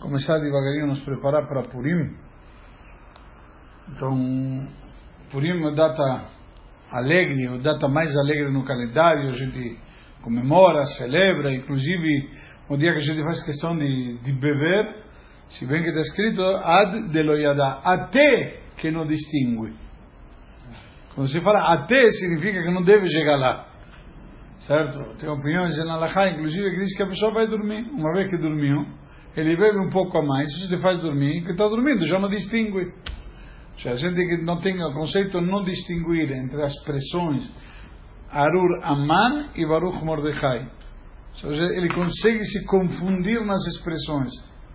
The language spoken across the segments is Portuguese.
começar devagarinho a nos preparar para Purim. Então, Purim é a data alegre, a data mais alegre no calendário, a gente comemora, celebra, inclusive o dia que a gente faz questão de beber, se bem que está escrito ad deloyada, até que não distingue. Quando se fala até, significa que não deve chegar lá, certo? Tem opiniões na Halakha, inclusive, que diz que a pessoa vai dormir, uma vez que dormiu, ele bebe um pouco a mais, isso te faz dormir, que está dormindo, já não distingue. A gente que não tem o conceito de não distinguir entre as expressões Arur Aman e Baruch Mordechai. Ou seja, ele consegue se confundir nas expressões.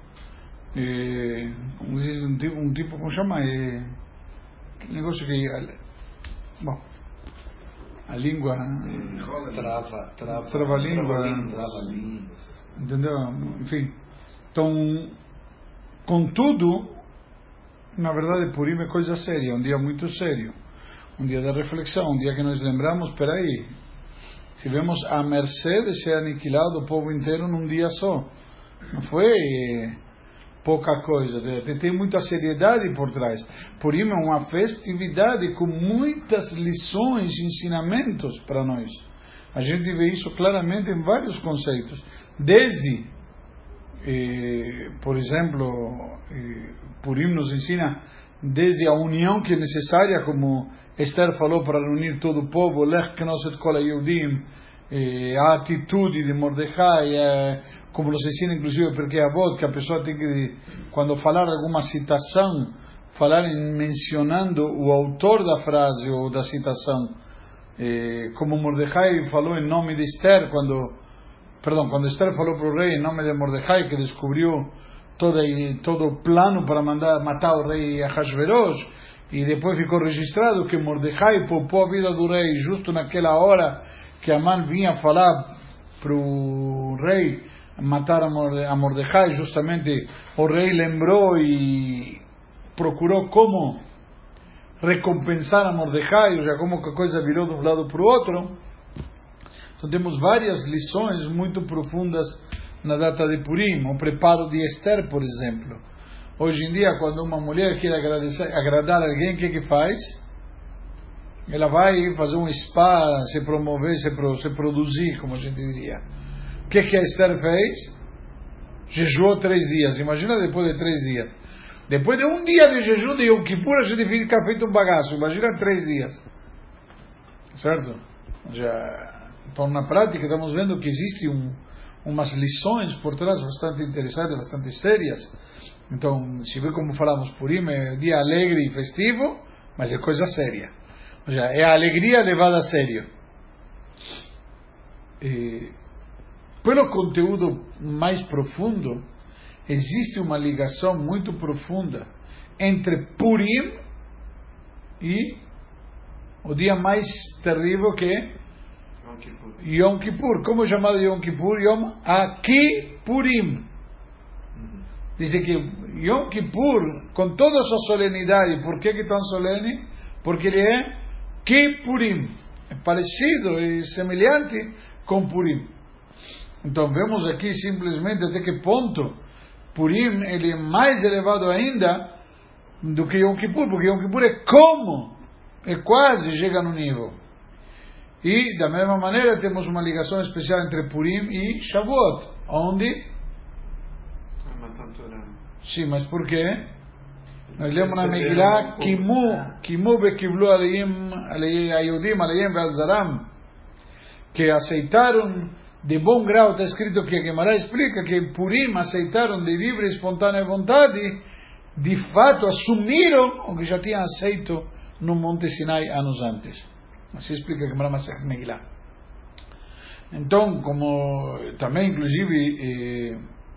Como diz um tipo, como chama? Que negócio que... Bom, a língua... Trava-língua. Entendeu? Enfim. Então, contudo, na verdade, Purim é coisa séria, um dia muito sério. Um dia de reflexão, um dia que nós lembramos, espera aí, tivemos a mercê de ser aniquilado o povo inteiro num dia só. Não foi pouca coisa, tem muita seriedade por trás. Purim é uma festividade com muitas lições, ensinamentos para nós. A gente vê isso claramente em vários conceitos. Desde, por exemplo, Purim nos ensina desde a união que é necessária, como Esther falou, para unir todo o povo, Lech Knosset Kol HaYehudim, a atitude de Mordecai, como nos ensina inclusive porque a voz que a pessoa tem que, quando falar alguma citação, falar mencionando o autor da frase ou da citação, como Mordecai falou em nome de Esther, quando Esther falou para o rei em nome de Mordecai, que descobriu todo o plano para matar o rei Ahasverosh, e depois ficou registrado que Mordecai poupou a vida do rei justo naquela hora que Amán vinha falar para o rei matar a Mordecai. Justamente o rei lembrou e procurou como recompensar a Mordecai, ou seja, como que a coisa virou de um lado para o outro. Então temos várias lições muito profundas na data de Purim. O preparo de Esther, por exemplo. Hoje em dia, quando uma mulher quer agradar alguém, o que faz? Ela vai fazer um spa, se promover, se produzir, como a gente diria. O que a Esther fez? Jejuou 3 dias. Imagina depois de 3 dias. Depois de um dia de jejum de Yom Kippur, a gente fica feito um bagaço. Imagina 3 dias. Certo? Então, na prática, estamos vendo que existe umas lições por trás bastante interessantes, bastante sérias. Então, se vê como falamos, Purim é dia alegre e festivo, mas é coisa séria. Ou seja, é a alegria levada a sério. Pelo conteúdo mais profundo, existe uma ligação muito profunda entre Purim e o dia mais terrível que é Yom Kippur. Como é chamado Yom Kippur? Yom HaKippurim. Diz que Yom Kippur, com toda a sua solenidade, por que é tão solene? Porque ele é Kippurim. É parecido e semelhante com Purim. Então vemos aqui simplesmente até que ponto Purim ele é mais elevado ainda do que Yom Kippur, porque Yom Kippur é quase chega no nível. E da mesma maneira temos uma ligação especial entre Purim e Shavuot, onde... Sim, mas por quê? Nós lemos na Megillah Kimu bekivlu Ayudim alayim ve'alzaram, que aceitaram de bom grau. Está escrito que a Gemara explica que em Purim aceitaram de livre e espontânea vontade, de fato assumiram o que já tinham aceito no Monte Sinai anos antes. Assim explica a Gemara Masechet Megillah. Então, como também inclusive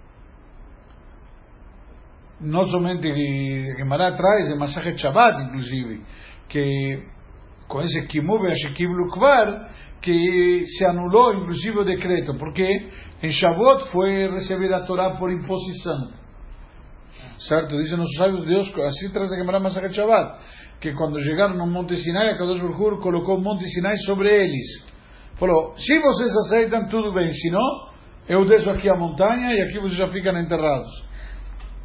não somente a Gemara traz em Masechet Shabbat, inclusive, que com esse Kimu ve'ashekivlu kvar, que se anulou inclusive o decreto, porque em Shavuot foi recebida a Torá por imposição, certo? Dizem nossos sábios de Deus, assim traz a Gemara Masechet Shabbat, que quando chegaram no Monte Sinai, a Kadosh Baruch Hu colocou o Monte Sinai sobre eles, falou, se vocês aceitam tudo bem, se não, eu desço aqui a montanha e aqui vocês já ficam enterrados.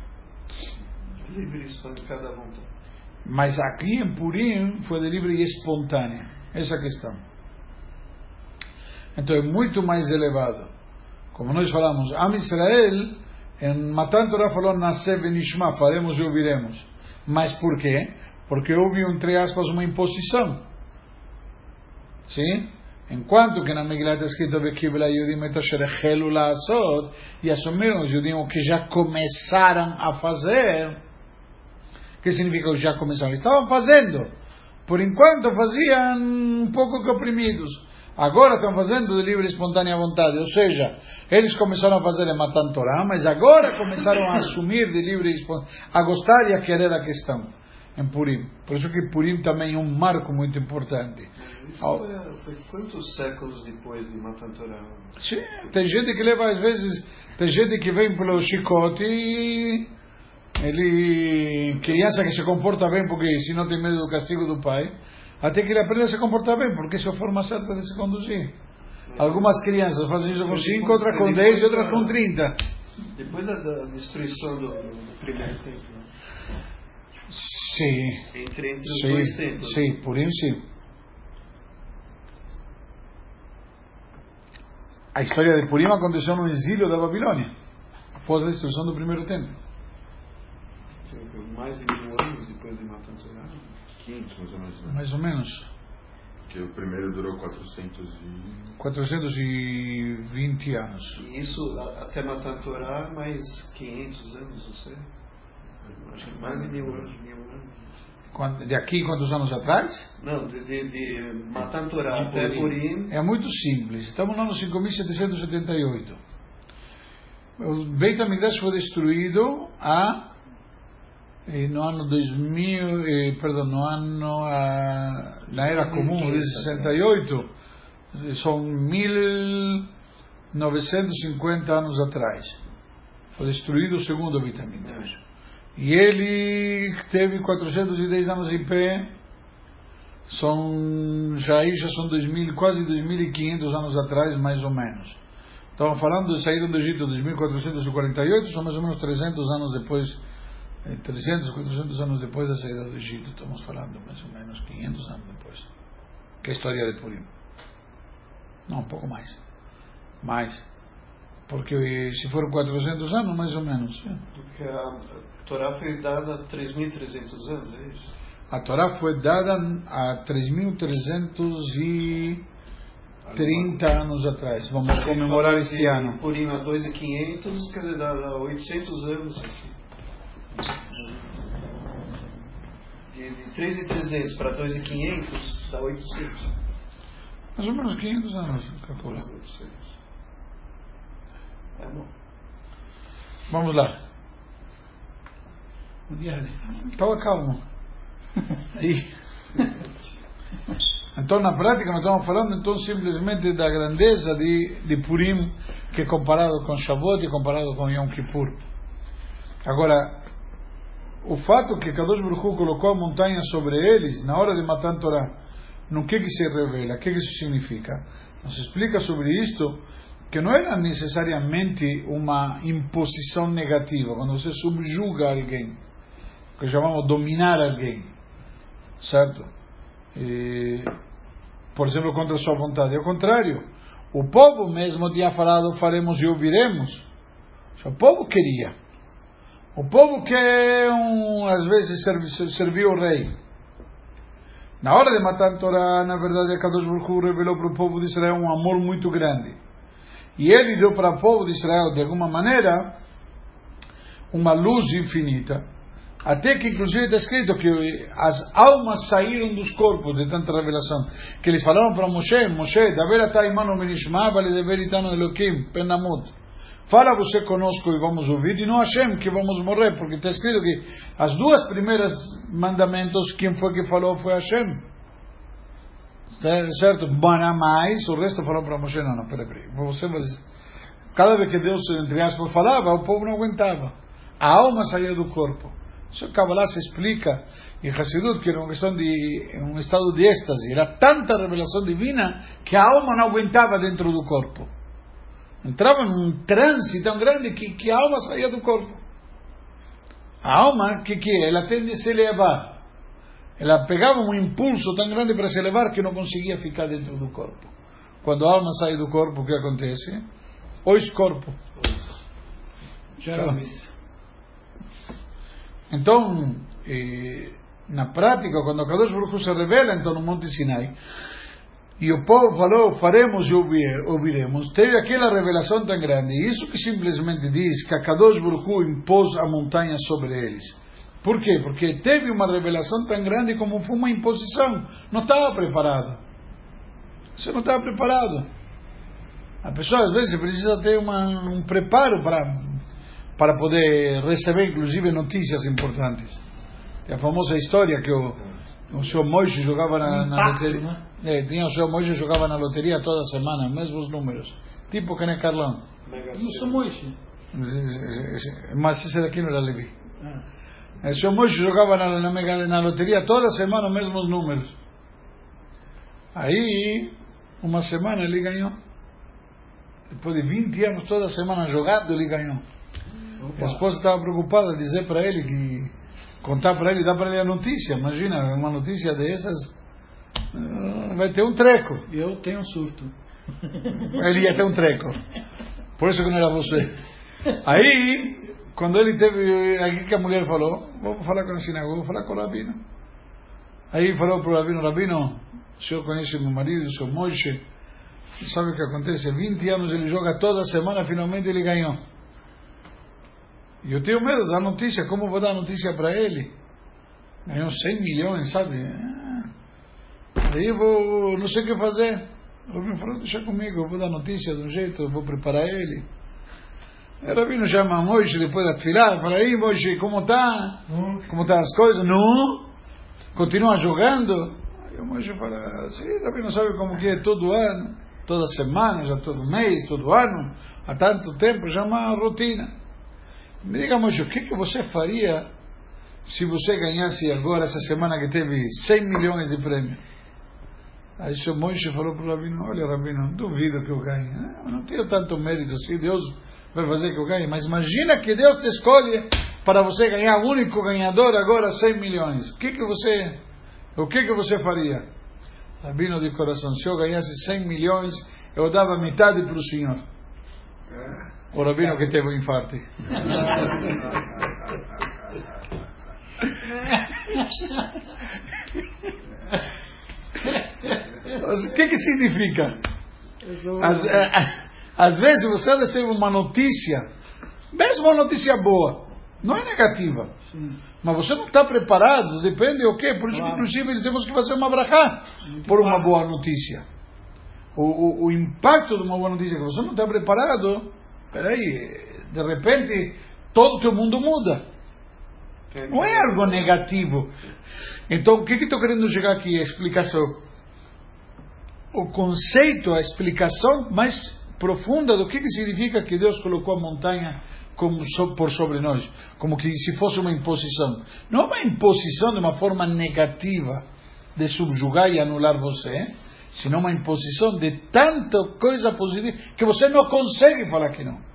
livre de cada vontade. Mas aqui em Purim foi de livre e espontânea. Essa é a questão. Então é muito mais elevado. Como nós falamos, Am Israel, em Matan Torah falou, Naseh venishma, faremos e ouviremos. Mas por quê? Porque houve, entre aspas, uma imposição. Sim? Enquanto que na Megillah está escrito Vekibla Yudim et asher echelu la'asot, e assumiram os judeus o que já começaram a fazer. O que significa que já começaram? Estavam fazendo. Por enquanto faziam um pouco que oprimidos. Agora estão fazendo de livre e espontânea vontade. Ou seja, eles começaram a fazer em Matan Torah, mas agora começaram a assumir de livre e espontânea, a gostar e a querer a questão. Em Purim. Por isso que Purim também é um marco muito importante. Isso foi quantos séculos depois de Matan Torah? Sim, tem gente que leva, às vezes, tem gente que vem pelo chicote e ele, criança que se comporta bem porque se não tem medo do castigo do pai, até que ele aprende a se comportar bem, porque essa é a forma certa de se conduzir. Algumas crianças fazem isso com 5, outras com 10 e outras com 30. Depois da destruição do primeiro templo. Sim. Entre os dois templos. Sim, Purim sim. A história de Purim aconteceu no exílio da Babilônia, após a destruição do primeiro templo. Mais de 1000 anos depois de Matan Torah? 500 mais ou menos, né? Mais ou menos. Porque o primeiro durou 420 anos. E isso até Matan Torah mais 500 anos, não sei. Acho que mais de 1000 anos. De aqui, quantos anos atrás? Não, de Matan Torah até Purim. É muito simples. Estamos no ano 5778. O Beit HaMikdash foi destruído no ano 2000, na era comum de 68, são 1950 anos atrás. Foi destruído o segundo Beit HaMikdash. E ele teve 410 anos em pé, já são 2000, quase 2.500 anos atrás, mais ou menos. Estamos falando de saída do Egito em 2448, são mais ou menos 300 anos depois, 400 anos depois da saída do Egito, estamos falando mais ou menos 500 anos depois. Que é a história de Purim. Não, um pouco mais. Porque se foram 400 anos, mais ou menos. Porque a Torá foi dada há 3.300 anos, é isso? A Torá foi dada há 3.330 anos atrás. Vamos comemorar este ano. Purim há 2.500, quer dizer, dá 800 anos. De 3.300 para 2.500 dá 800. Mais ou menos 500 anos, calcula. 800. É bom. Vamos lá. Estava calmo. Aí. Então, na prática, nós estamos falando então simplesmente da grandeza de Purim, que é comparado com Shavuot e comparado com Yom Kippur. Agora, o fato que Kadosh Baruch Hu colocou a montanha sobre eles, na hora de Matan Torah, no que se revela, o que isso significa? Nos explica sobre isto, que não era necessariamente uma imposição negativa, quando você subjuga alguém, que chamamos dominar alguém, certo? Por exemplo, contra a sua vontade. Ao contrário, o povo mesmo tinha falado, faremos e ouviremos. O povo queria. O povo quer, às vezes, servir o rei. Na hora de Matan Torah, na verdade, Kadosh Baruch Hu revelou para o povo de Israel um amor muito grande. E ele deu para o povo de Israel, de alguma maneira, uma luz infinita. Até que, inclusive, está escrito que as almas saíram dos corpos de tanta revelação. Que eles falaram para Moshe, Daver atah imanu menishma, vale dever itanu Elohim, penamut. Fala você conosco e vamos ouvir, e não Hashem que vamos morrer, porque está escrito que as duas primeiras mandamentos, quem foi que falou foi Hashem. Certo? Mais, o resto falou para Moshe, não, peraí. Você vai dizer. Cada vez que Deus, entre aspas, falava, o povo não aguentava. A alma saía do corpo. Isso o Kabbalah se explica em Hassidut, que era uma questão de um estado de êxtase. Era tanta revelação divina que a alma não aguentava dentro do corpo. Entrava num transe tão grande que a alma saía do corpo. A alma, que é? Ela tende a se elevar. Ela pegava um impulso tão grande para se elevar que não conseguia ficar dentro do corpo. Quando a alma sai do corpo, o que acontece? Ois corpo. Então, na prática, quando a Kadosh Baruch Hu se revela, então no Monte Sinai, e o povo falou, faremos e ouviremos, teve aquela revelação tão grande, e isso que simplesmente diz que a Kadosh Baruch Hu impôs a montanha sobre eles. Por quê? Porque teve uma revelação tão grande como foi uma imposição. Não estava preparado. Você não estava preparado. A pessoa às vezes precisa ter um preparo para poder receber inclusive notícias importantes. Tem a famosa história que o senhor Moisés jogava na loteria. Tinha o senhor Moisés jogava na loteria toda semana, mesmos números. Tipo que nem Carlão. Não sou Moisés. Mas esse daqui não era Levi. O senhor Moisés jogava na loteria toda semana os mesmos números. Aí, uma semana ele ganhou. Depois de 20 anos, toda semana jogado, ele ganhou. A esposa estava preocupada, dizer para ele que contar para ele, dar para ele a notícia. Imagina, uma notícia dessas, vai ter um treco. Eu tenho um surto. Ele ia ter um treco. Por isso que não era você. Aí, quando ele teve, aí que a mulher falou, vou falar com a sinagoga, vou falar com o rabino. Aí falou para o rabino, o senhor conhece meu marido, o senhor Moisés, sabe o que acontece? 20 anos ele joga toda semana, finalmente ele ganhou. E eu tenho medo da notícia, como vou dar notícia para ele? Ganhou 100 milhões, sabe? Aí eu vou, não sei o que fazer. O rabino falou, deixa comigo, eu vou dar notícia de um jeito, eu vou preparar ele. O rabino chama Moisés depois da tefilá, fala, aí Moisés, como tá? Como tá as coisas? Não? Continua jogando? Aí o Moisés fala, sim, o rabino sabe como que é todo ano, toda semana, já todo mês, todo ano, há tanto tempo, já é uma rotina. Me diga, Moisés, o que você faria se você ganhasse agora, essa semana que teve 100 milhões de prêmio? Aí o senhor Moisés falou para o rabino, olha rabino, duvido que eu ganhe. Não tenho tanto mérito assim, Deus vai fazer que eu ganhe. Mas imagina que Deus te escolhe para você ganhar, o único ganhador agora, 100 milhões. O que você faria? Rabino de coração, se eu ganhasse 100 milhões, eu dava metade para o senhor. O rabino que teve um infarto. O que significa? Às vezes você recebe uma notícia, mesmo uma notícia boa, não é negativa, sim, mas você não está preparado, depende o quê? Por isso, claro, inclusive temos que fazer uma brachá por uma boa notícia. O impacto de uma boa notícia que você não está preparado, peraí, de repente todo o teu mundo muda. Não é algo negativo. Então o que estou querendo chegar aqui? A explicação, o conceito, a explicação mais profunda do que significa que Deus colocou a montanha como por sobre nós, como que se fosse uma imposição. Não é uma imposição de uma forma negativa de subjugar e anular você, senão uma imposição de tanta coisa positiva que você não consegue falar que não.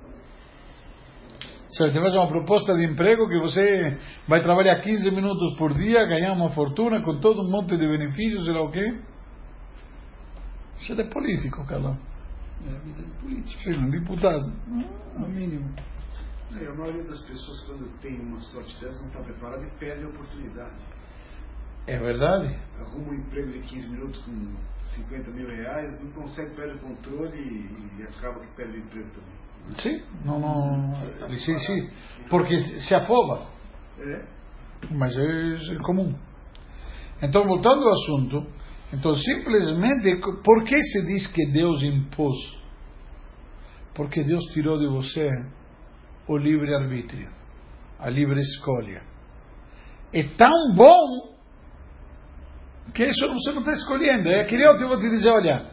Se você faz uma proposta de emprego que você vai trabalhar 15 minutos por dia, ganhar uma fortuna com todo um monte de benefícios, sei lá o quê. Isso é político, Carlão. É a vida de político. Sim, um deputado. No mínimo. A maioria das pessoas, quando tem uma sorte dessa, não está preparada e perde a oportunidade. É verdade. Arruma um emprego de 15 minutos com 50 mil reais, não consegue, perde o controle e acaba que perde o emprego também. Sim, sim, porque se afoba. Mas é comum. Então, voltando ao assunto, então simplesmente, por que se diz que Deus impôs? Porque Deus tirou de você o livre-arbítrio, a livre escolha. É tão bom que isso você não está escolhendo. É que eu vou te dizer, olha,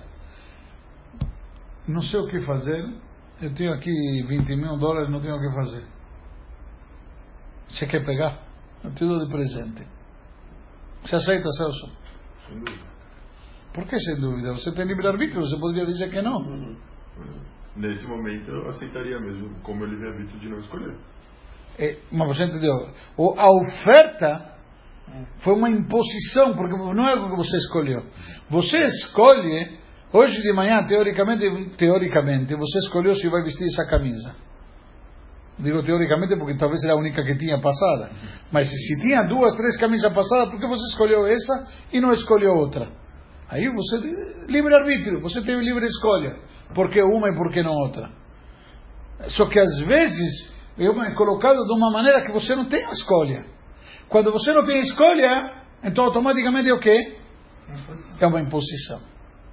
não sei o que fazer, eu tenho aqui 20 mil dólares, não tenho o que fazer. Você quer pegar? Eu te dou de presente. Você aceita, Celso? Sem dúvida. Por que sem dúvida? Você tem livre-arbítrio, você poderia dizer que não. Nesse momento eu aceitaria mesmo, como livre-arbítrio de não escolher. Mas você entendeu? A oferta foi uma imposição, porque não é algo que você escolheu. Você escolhe, hoje de manhã, teoricamente, você escolheu se vai vestir essa camisa. Digo teoricamente porque talvez era a única que tinha passada. Mas se tinha 2, 3 camisas passadas, por que você escolheu essa e não escolheu outra? Aí você, livre-arbítrio, você tem livre escolha. Por que uma e por que não outra? Só que às vezes é colocado de uma maneira que você não tem a escolha. Quando você não tem escolha, então automaticamente é o quê? É uma imposição.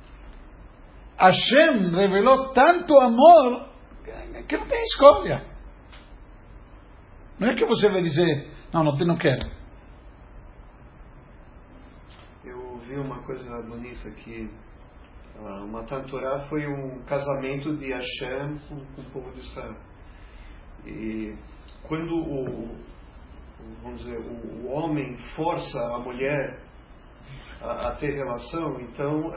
Hashem revelou tanto amor que não tem escolha. Não é que você vai dizer, não quero. Eu vi uma coisa bonita que o Matan Torah foi um casamento de Hashem com o povo de Israel. E quando o homem força a mulher a ter relação, então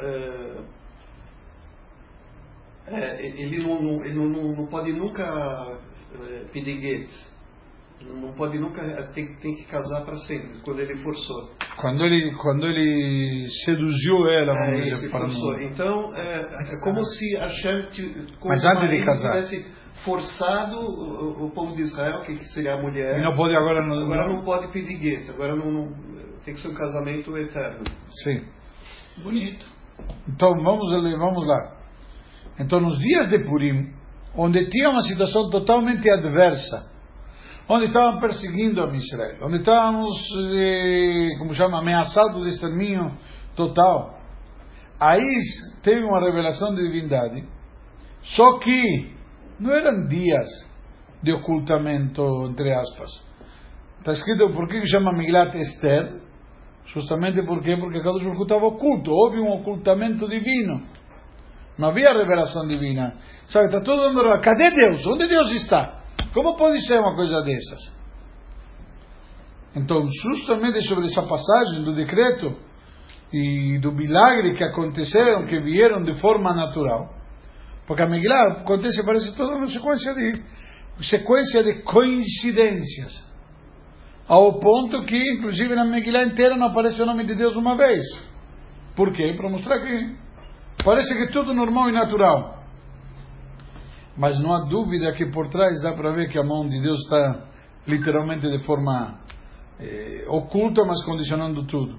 ele não pode nunca pedir guete. Não pode nunca, tem que casar para sempre, quando ele forçou. Quando ele seduziu ela, forçou. Então, é como se Hashem tivesse forçado o povo de Israel, que seria a mulher. E não pode agora não pode pedir gueto, agora não tem que ser um casamento eterno. Sim. Bonito. Então, vamos lá. Então, nos dias de Purim, onde tinha uma situação totalmente adversa, onde estavam perseguindo a Israel, onde estávamos, ameaçados de extermínio total. Aí teve uma revelação de divindade, só que não eram dias de ocultamento, entre aspas. Está escrito, por que chama Migilat Esther? Justamente porque a Kadosh Baruch Hu estava oculto, houve um ocultamento divino. Não havia revelação divina. Sabe, está todo mundo, cadê Deus? Onde Deus está? Como pode ser uma coisa dessas? Então, justamente sobre essa passagem do decreto e do milagre que aconteceram, que vieram de forma natural, porque a Megillah acontece, parece toda uma sequência de coincidências, ao ponto que, inclusive, na Megillah inteira não aparece o nome de Deus uma vez. Por quê? Para mostrar que parece que é tudo normal e natural. Mas não há dúvida que por trás dá para ver que a mão de Deus está literalmente de forma oculta, mas condicionando tudo.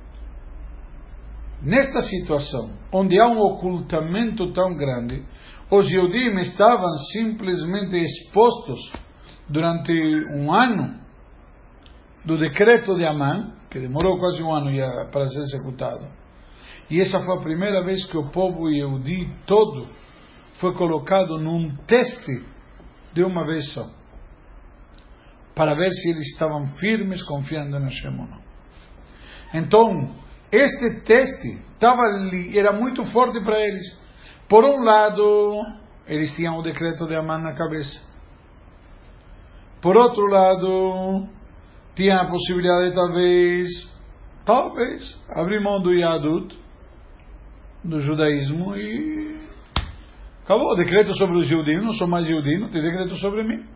Nesta situação, onde há um ocultamento tão grande, os Yehudim estavam simplesmente expostos durante um ano do decreto de Amã, que demorou quase um ano para ser executado. E essa foi a primeira vez que o povo Yehudi todo foi colocado num teste de uma vez só, para ver se eles estavam firmes, confiando em Hashem ou não. Então, este teste era muito forte para eles. Por um lado, eles tinham o decreto de Amã na cabeça. Por outro lado, tinha a possibilidade de talvez, abrir mão do Yadut, do judaísmo, e acabou o decreto sobre os judeus, não sou mais judeu, não tem decreto sobre mim.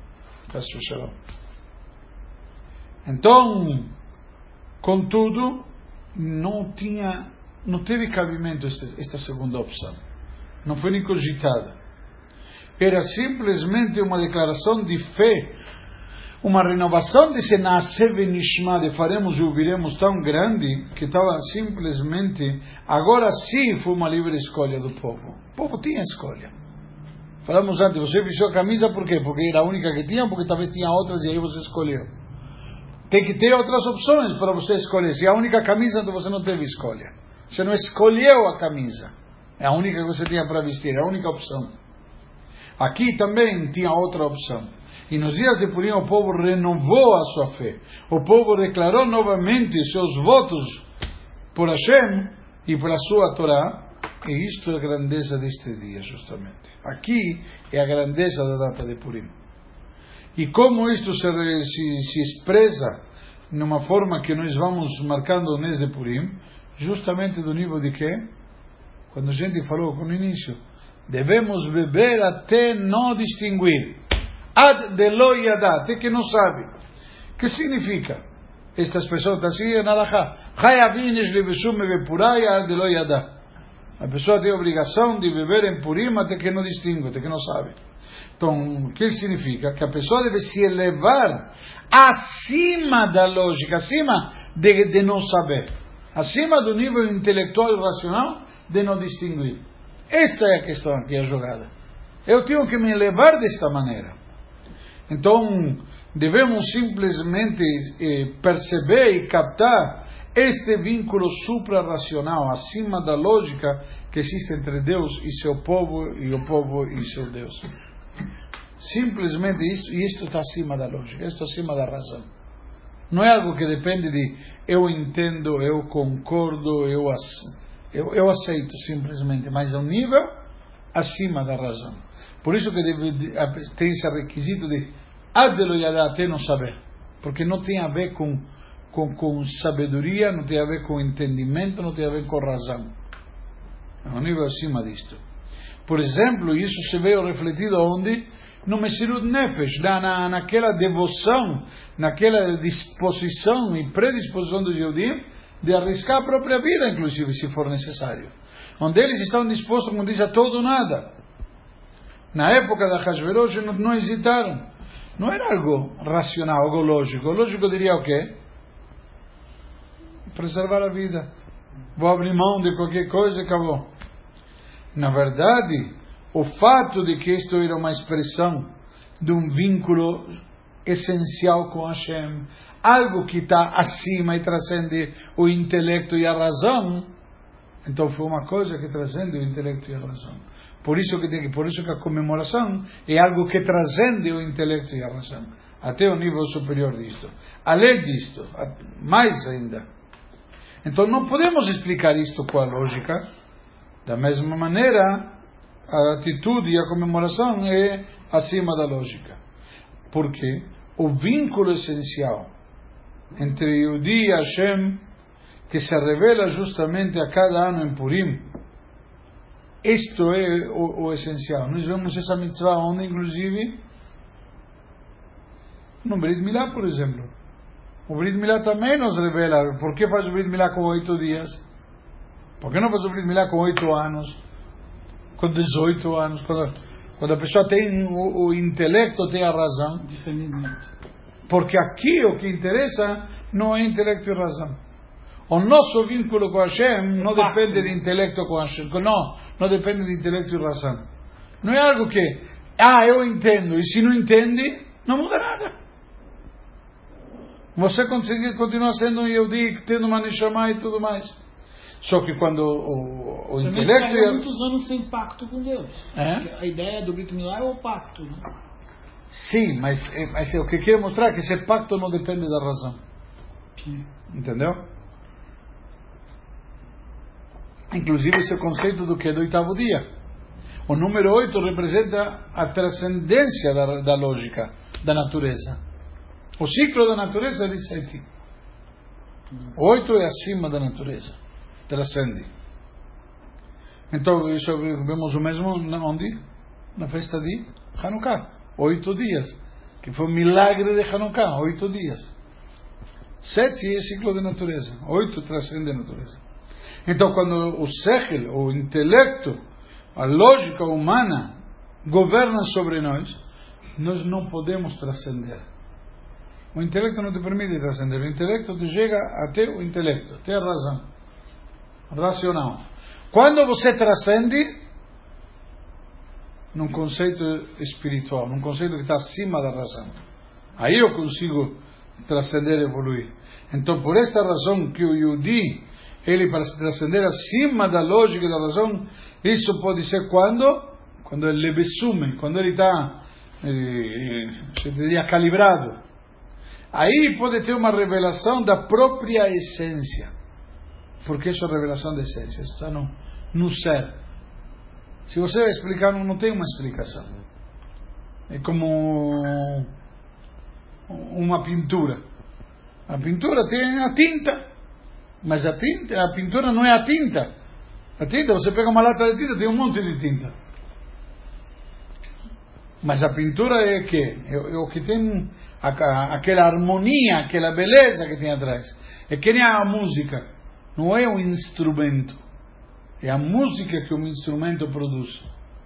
Então, contudo, não teve cabimento esta segunda opção. Não foi nem cogitada. Era simplesmente uma declaração de fé, uma renovação desse Naseh Venishma, de faremos e ouviremos, tão grande, que estava simplesmente, agora sim foi uma livre escolha do povo. O povo tinha escolha. Falamos antes, você vestiu a camisa por quê? Porque era a única que tinha, porque talvez tinha outras e aí você escolheu. Tem que ter outras opções para você escolher. Se é a única camisa, então você não teve escolha. Você não escolheu a camisa. É a única que você tinha para vestir, é a única opção. Aqui também tinha outra opção. E nos dias de Purim o povo renovou a sua fé. O povo declarou novamente seus votos por Hashem e pela sua Torá. E isto é a grandeza deste dia, justamente. Aqui é a grandeza da data de Purim. E como isto se expressa numa forma que nós vamos marcando o mês de Purim, justamente do nível de quê? Quando a gente falou no início, devemos beber até não distinguir. Ad delo yada, até que não sabe. O que significa? Esta expressão está assim na Halachá. Hayavin eshleveshum vepuraya ad delo yada. A pessoa tem a obrigação de beber em Purim até que não distingue, até que não sabe. Então, o que significa? Que a pessoa deve se elevar acima da lógica, acima de não saber, acima do nível intelectual e racional de não distinguir. Esta é a questão aqui, a jogada. Eu tenho que me elevar desta maneira. Então, devemos simplesmente perceber e captar este vínculo suprarracional, acima da lógica que existe entre Deus e seu povo, e o povo e seu Deus. Simplesmente isto está acima da lógica, isto acima da razão. Não é algo que depende de eu entendo, eu concordo, eu aceito simplesmente, mas é um nível acima da razão. Por isso que tem esse requisito de até não saber, porque não tem a ver com sabedoria, não tem a ver com entendimento, não tem a ver com razão. É um nível acima disto. Por exemplo, isso se veio refletido onde? No Mesirut Nefesh, naquela devoção, naquela disposição e predisposição dos Yehudim de arriscar a própria vida, inclusive, se for necessário. Onde eles estão dispostos, como diz, a todo ou nada. Na época da Hashverosh não hesitaram. Não era algo racional, algo lógico. O lógico diria o quê? Preservar a vida. Vou abrir mão de qualquer coisa e acabou. Na verdade, o fato de que isto era uma expressão de um vínculo essencial com Hashem, algo que está acima e transcende o intelecto e a razão, então foi uma coisa que transcende o intelecto e a razão. Por isso que a comemoração é algo que transcende o intelecto e a razão, até o nível superior disto. Além disto, mais ainda. Então não podemos explicar isto com a lógica. Da mesma maneira, a atitude e a comemoração é acima da lógica. Porque o vínculo essencial entre Yehudi e Hashem, que se revela justamente a cada ano em Purim, isto é o essencial. Nós vemos essa mitzvah onde, inclusive, no Brit Milá, por exemplo. O Brit Milá também nos revela. Por que faz o Brit Milá com 8 dias? Por que não faz o Brit Milá com 8 anos? Com 18 anos? Quando a pessoa tem o intelecto, tem a razão. Discernimento. Porque aqui o que interessa não é intelecto e razão. O nosso vínculo com Hashem não depende de intelecto com Hashem. Não depende de intelecto e razão. Não é algo que, eu entendo, e se não entende, não muda nada. Você continua sendo um Yehudi, tendo uma Neshama e tudo mais. Só que quando o intelecto... Também muitos anos sem pacto com Deus. É? A ideia do Brit Milá é o pacto, né? Sim, mas o que quero mostrar é que esse pacto não depende da razão. Sim. Entendeu? Inclusive esse conceito do que é do 8º dia. O número 8 representa a transcendência da lógica da natureza. O ciclo da natureza é de 7. O 8 é acima da natureza. Transcende. Então, isso vemos o mesmo onde? Na festa de Hanukkah. 8 dias. Que foi o milagre de Hanukkah. 8 dias. 7 é ciclo da natureza. 8 transcende a natureza. Então, quando o sechel, o intelecto, a lógica humana governa sobre nós não podemos transcender. O intelecto não te permite transcender. O intelecto te chega até o intelecto, até a razão racional. Quando você transcende num conceito espiritual, num conceito que está acima da razão, aí eu consigo transcender e evoluir. Então, por esta razão que o Yehudi, ele, para se transcender acima da lógica e da razão, isso pode ser quando ele besume, quando ele está, se diria, calibrado. Aí pode ter uma revelação da própria essência. Porque isso é revelação da essência, isso está no ser. Se você vai explicar, não tem uma explicação. É como uma pintura. A pintura tem a tinta, mas a pintura não é a tinta. A tinta, você pega uma lata de tinta, tem um monte de tinta. Mas a pintura é o que tem aquela harmonia, aquela beleza que tem atrás. É que nem a música. Não é um instrumento. É a música que um instrumento produz.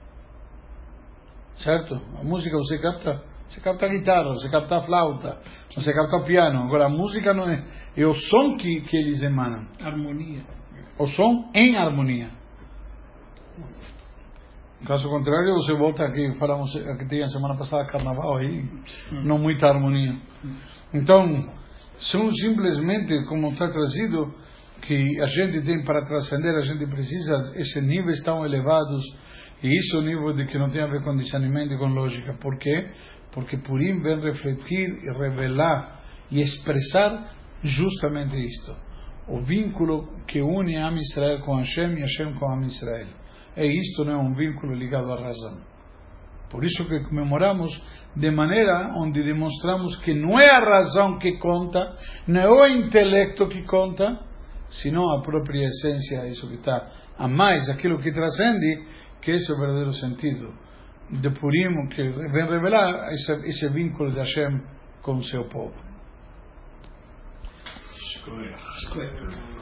Certo? A música você capta a guitarra, você capta a flauta, você capta o piano. Agora a música não é. É o som que eles emanam. Harmonia. O som em harmonia. Caso contrário, você volta aqui, falamos que tinha semana passada carnaval aí, não muita harmonia. Então, são simplesmente, como está trazido, que a gente tem para transcender, a gente precisa, esses níveis tão elevados, e isso é o nível de que não tem a ver com discernimento e com lógica. Por quê? Porque Purim vem refletir e revelar e expressar justamente isto. O vínculo que une Am Israel com Hashem e Hashem com Am Israel. E isto não é um vínculo ligado à razão. Por isso que comemoramos de maneira onde demonstramos que não é a razão que conta, não é o intelecto que conta, senão a própria essência, isso que está a mais, aquilo que transcende, que esse é o verdadeiro sentido de Purim, que vem revelar esse vínculo de Hashem com o seu povo. Escolha.